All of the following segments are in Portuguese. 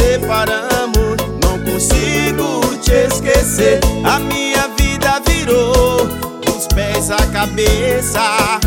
separamos, não consigo te esquecer. A minha vida virou dos pés à cabeça.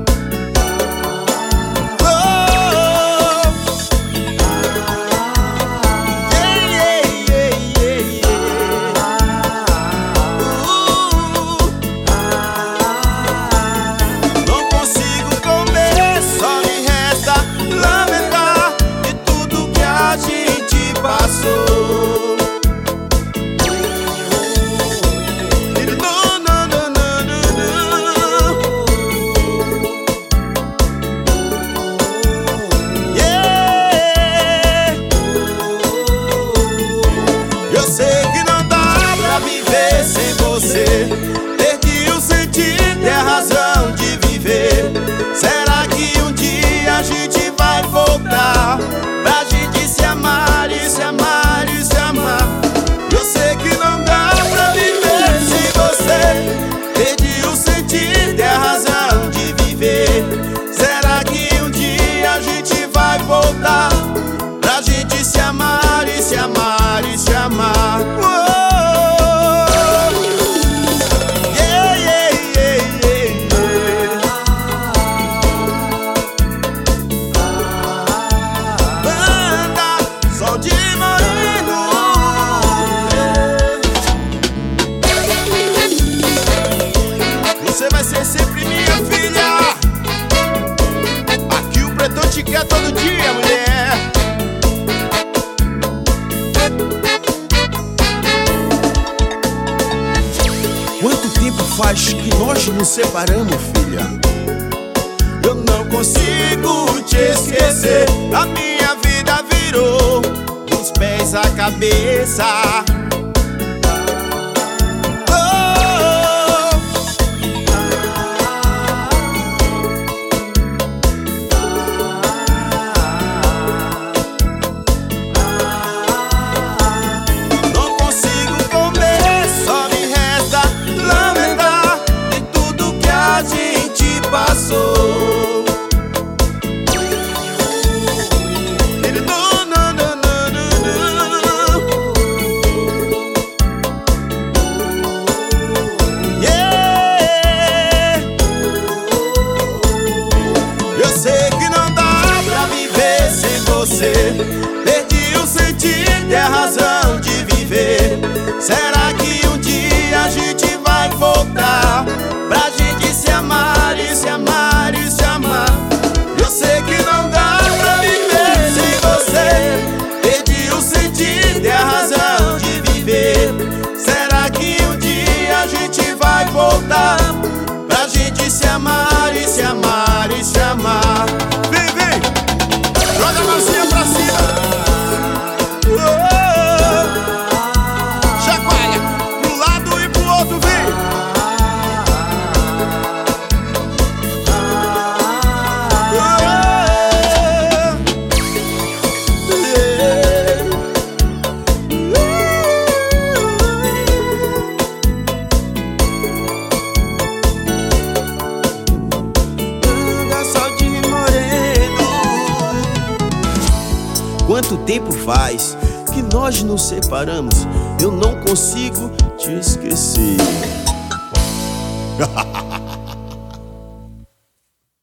Eu sei que não dá pra viver sem você. Perdi o sentido e a razão de viver. Será que um dia a gente vai voltar pra gente se amar e se amar e se amar? Eu sei que não dá pra viver sem você. Perdi o sentido e a razão de viver. Será que um dia a gente vai voltar pra gente se amar e se amar e se amar? Você vai ser sempre minha filha. Aqui o Pretão te quer todo dia, mulher. Quanto tempo faz que nós nos separamos, filha? Eu não consigo te esquecer. A minha vida virou dos pés à cabeça. Eu sei que não dá pra viver sem você. Perdi o sentido e a razão de viver. Será que um dia a gente vai voltar pra gente se amar e se amar e se amar? Eu sei que não dá pra viver sem você. Perdi o sentido e a razão de viver. Será que um dia a gente vai voltar pra gente se amar e se amar e se amar? Vem, vem! Joga a mãozinha pra cima! Chacoalha pro lado e pro outro, vem! Quanto tempo faz que nós nos separamos? Eu não consigo te esquecer.